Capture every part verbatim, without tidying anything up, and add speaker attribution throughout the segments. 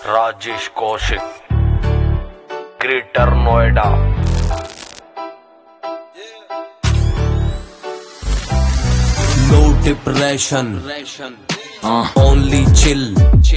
Speaker 1: Rajesh Kaushik, Greater Noida.
Speaker 2: No depression, uh. only chill.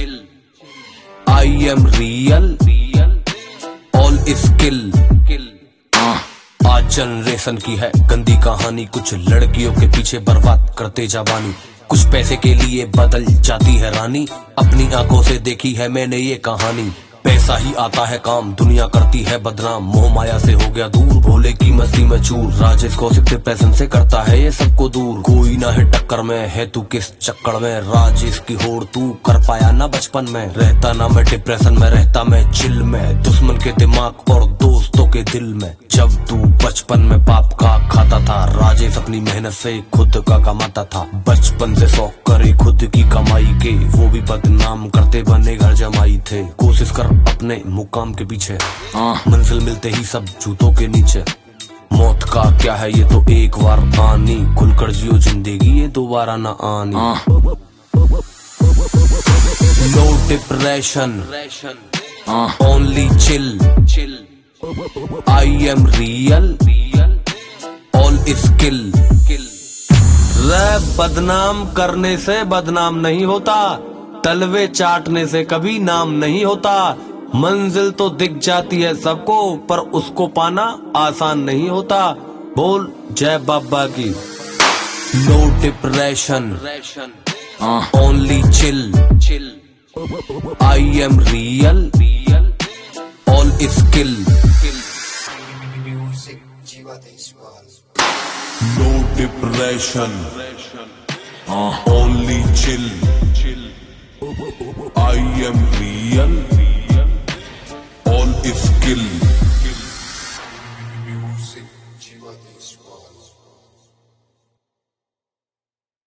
Speaker 2: I am real, all is kill. uh. आज generation की है गंदी कहानी, कुछ लड़कियों के पीछे बर्बाद करते जवानी, कुछ पैसे के लिए बदल जाती है रानी। अपनी आंखों से देखी है मैंने ये कहानी, पैसा ही आता है काम, दुनिया करती है बदनाम, मोह माया से हो गया दूर, भोले की मस्ती में चूर। राजेश कौशिक डिप्रेशन से करता है ये सबको दूर, कोई ना है टक्कर में, है तू किस चक्कर में। राजेश की होड़ तू कर पाया ना बचपन में, रहता ना मैं डिप्रेशन में, रहता मैं चिल में, दुश्मन के दिमाग और दोस्तों के दिल में। जब तू बचपन में बाप का खाता था, राजेश अपनी मेहनत से खुद का कमाता था, बचपन से शौक करे खुद की कमाई के, वो भी बदनाम करते बने घर जमाई थे। कोशिश कर अपने मुकाम के पीछे, मंजिल मिलते ही सब जूतों के नीचे। मौत का क्या है ये तो एक बार आनी, खुलकर जियो जिंदगी ये दोबारा ना आनी। No depression, only chill. I am real, all is kill. Rap बदनाम करने से बदनाम नहीं होता, तलवे चाटने से कभी नाम नहीं होता। मंजिल तो दिख जाती है सबको, पर उसको पाना आसान नहीं होता। बोल जय बाबा की। No depression, only chill. I am real, all is kill. No depression, uh, only chill. I am real, all is kill. Music, Jiva Deswal.